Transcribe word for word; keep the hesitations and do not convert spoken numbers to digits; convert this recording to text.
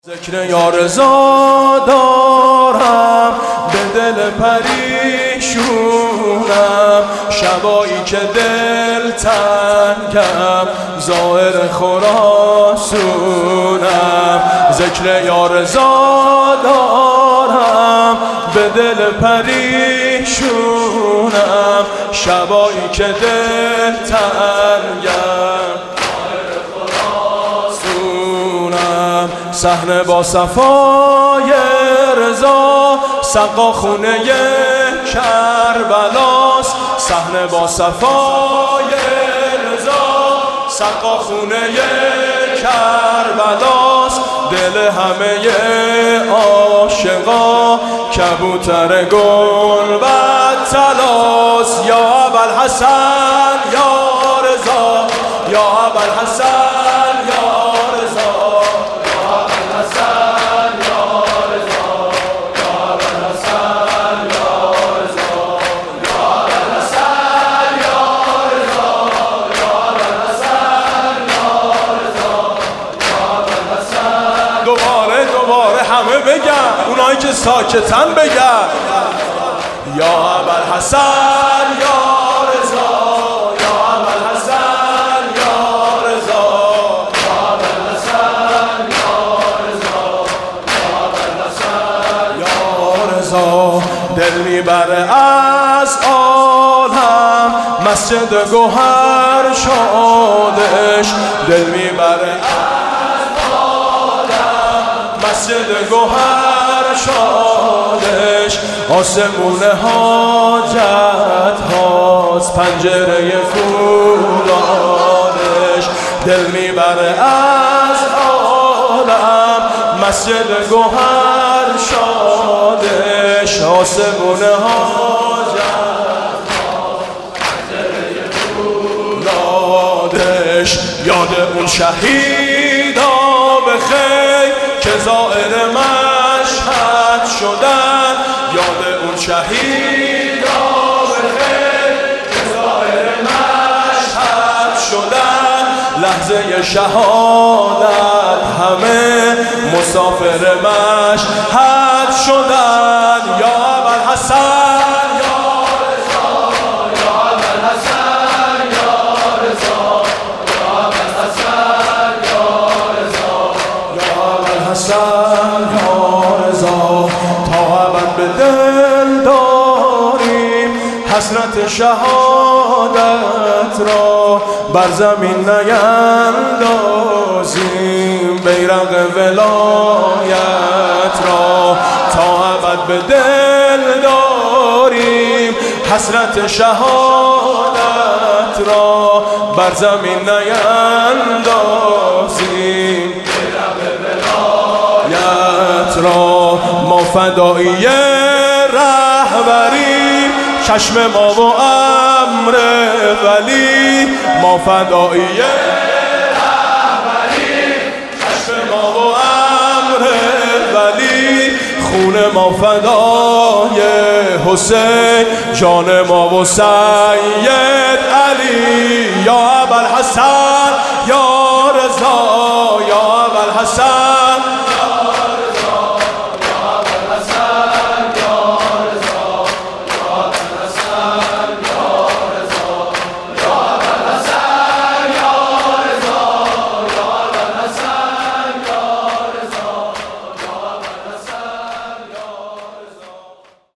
ذکر یارزا دارم به دل پریشونم، شبایی که دل تنگم ظاهر خراسونم. ذکر یارزا دارم به دل پریشونم، شبایی که دل تنگم صحنه با صفای رضا سقا خونه کربلاست. صحنه با صفای رضا سقا خونه کربلاست. دل همه عاشقا کبوتر گلبد طلاست. یا ابوالحسن یا رضا، یا ابوالحسن یا رضا، دوباره دوباره همه بگن، اونایی که ساکتن بگن. یا ابوالحسن یا رضا، یا ابوالحسن یا رضا، یا ابوالحسن یا رضا، یا ابوالحسن یا رضا. دل میبره از عالم مسجد گوهر شادش، دل میبره مسجد گوهر شادش. آسمون حاجت هاست پنجره فولادش. دل میبره از عالم مسجد گوهر شادش. آسمون حاجت هاست پنجره فولادش. یاد اون شهیدا بخیر که زائر مشهد شدن، یاد اون شهیدا بخیر که زائر مشهد شدن. لحظه شهادت همه مسافر مشهد شدن. یا ابوالحسن یا رضا، یا ابوالحسن یا رضا، یا ابوالحسن یا رضا، یا ابوالحسن یا رضا. تا ابد به دل داریم حسرت شهادت را، بر زمین نیندازیم بیرق ولایت را. تا ابد به دل داریم حسرت شهادت را، بر زمین نیندازیم را. ما فدایی رهبری چشم ما و امر ولی، ما فدایی رهبری چشم ما و امر ولی. خون ما فدای حسین جان ما و سید علی. یا ابوالحسن یا